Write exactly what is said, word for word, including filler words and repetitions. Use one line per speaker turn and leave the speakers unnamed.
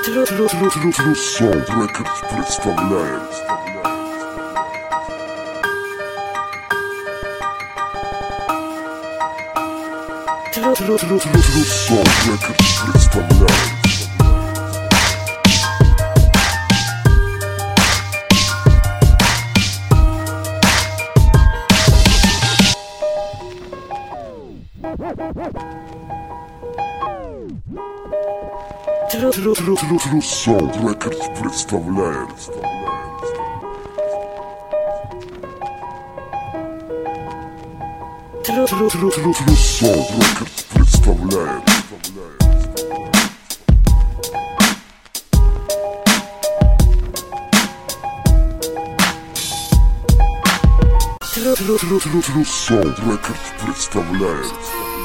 Sound Records представляет. Sound Records представляет. Sound Records представляет. Sound Records представляет. Sound Records представляет.